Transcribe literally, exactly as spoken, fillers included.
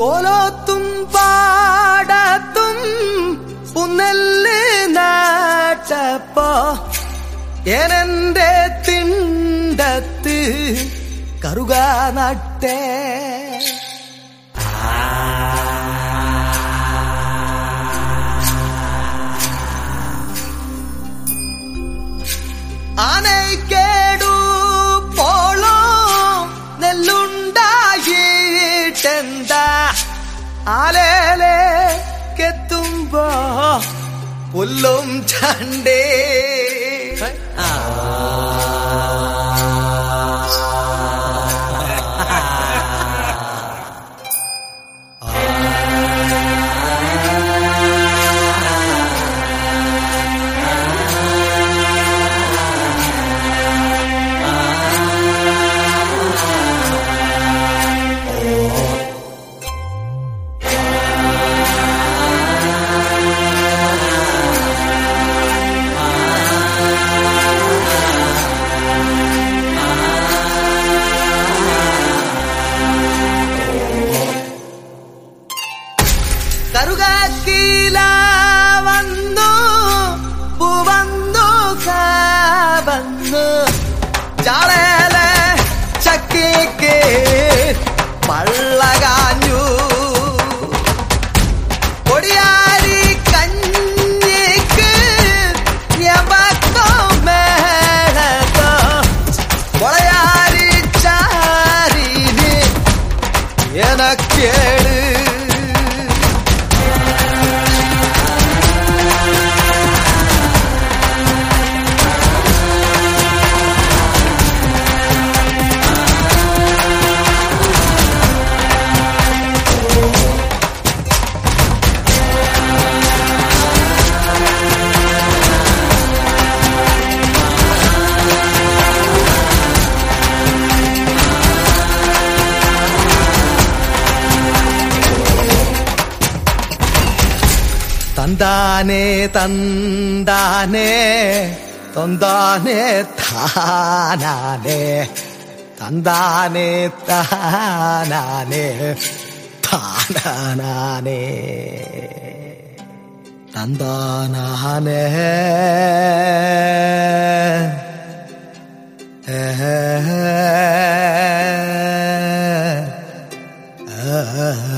കോലോത്തും പാടത്തും പുന്നെല്ല് നാട്ടപ്പോ എന്റെ തിണ്ടത്ത് കറുക നട്ടേ. ആനയ്ക്കേടു പോളോ നെല്ലുണ്ടായിട്ടെന്താ ആലേലെ കെത്തുമ്പോ പുല്ലും ചണ്ടേ. കറുകാക്കീല വന്നു പൂവന്നു കാവന്നു ചാളേലെ ചക്കിക്ക് പള്ളകാഞ്ഞു. കൊടിയാരി കഞ്ഞിക്ക് ഞബക്കോ മേളത്തോ കൊളയാരി ചാരിന് എനക്കേട്. തന്താനേ തന്താനേ തന്താനേ താനാനേ തന്താനേ താനാനേ താനാനേ തന്താനാനേ. ഏ